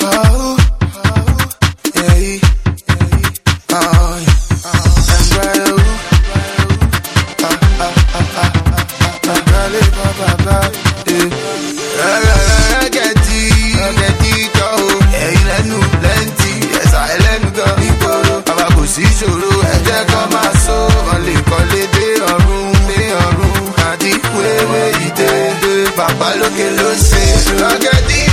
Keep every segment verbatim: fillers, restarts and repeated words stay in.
Oh, yeah, oh, I'm right, oh, ah, ah, ah, ah, ah, ah, ah, yeah, get it, get it, oh, yeah, you let me plenty, yes, I let me go, Iporo, Baba kò sí ṣòro, ẹ jẹ́ kó máa so, wọ́n lè kọ́lé dé ọ̀run, dé ọ̀run, àti wéwé ìdè, bàbá lókè ló ṣe, get it.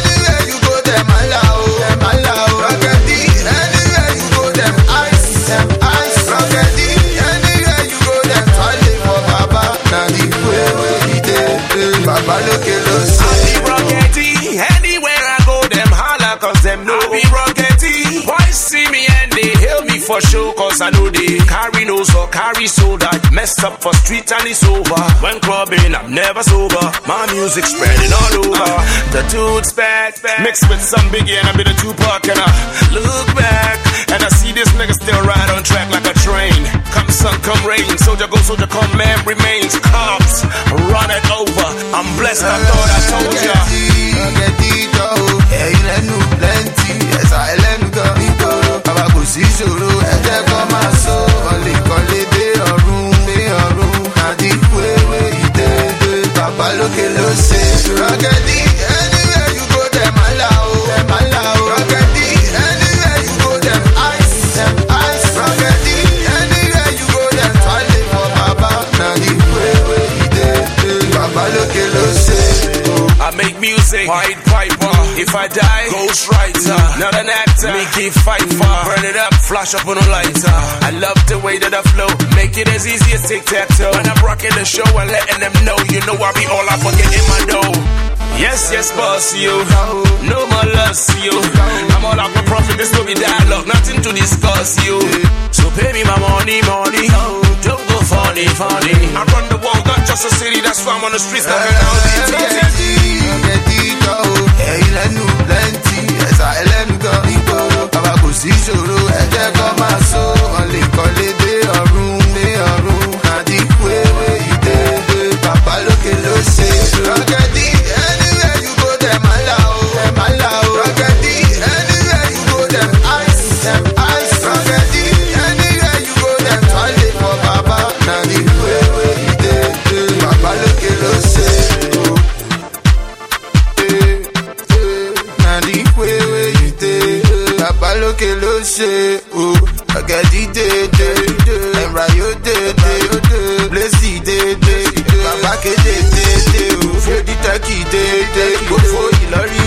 I be rockety, anywhere I go, them holla cause them know I be rockety. Why see me and they hail me for show cause I know they carry nose or carry soda. Messed up for street and it's over. When clubbing, I'm never sober. My music spreading all over. The dude's back, back, mixed with some Biggie and I be the Tupac and I look back and I see this nigga still ride on track like a train. Come sun, come rain, soldier go, soldier come, man remains. Cops, run it over. I'm blessed, I thought I told ya. Get it, oh, yeah, you let me plenty. Yes, I let me go, Iporo. Baba kò sí ṣòro, ẹ jẹ́ kó máa so. Wọ́n lè kọ́lé dé ọ̀run, dé ọ̀run. Àti wéwé ìdè, bàbá lókè ló ṣe. Rockety, anywhere you go, them allow, them allow. Rockety, anywhere you go, them ice, them ice. Rockety, anywhere you go, them twirly for Baba. Àti wéwé ìdè, bàbá lókè ló ṣe. I make music, Pied Piper. If I die, ghostwriter. Not an actor, make it fight for. Burn it up, flash up on a lighter. I love the way that I flow, make it as easy as tic-tac-toe. When I'm rocking the show and letting them know, you know I be all I forget in my dough. Yes, yes, boss, you. No more loss, you. I'm all out for profit, this will be dialogue, nothing to discuss, you. So pay me my money, money. Don't go funny, funny. I run the world, not just a city, that's why I'm on the streets. Now yeah, you let me plenty. Yes, I let me go, Iporo. Baba kò sí ṣòro, ẹ jẹ́ kó máa so. Wọ́n lè kọ́lé dé ọ̀run, dé ọ̀run. Àti wéwé ìdè, bàbá lókè ló ṣe. Rockety, anywhere you go, them allow, them allow. Rockety, anywhere you go, them ice, them ice. Rockety, anywhere you go, them twirly for Baba. Àti wéwé ìdè, bàbá lókè ló ṣe. Baba lókè ló ṣe o, ọ̀gẹ̀dì dédé, ẹ̀mbrayó dédé, blessy dédé, bàbá kéde dédé o, fèdí tẹ́kì dédé, gbogbo Ìlọrin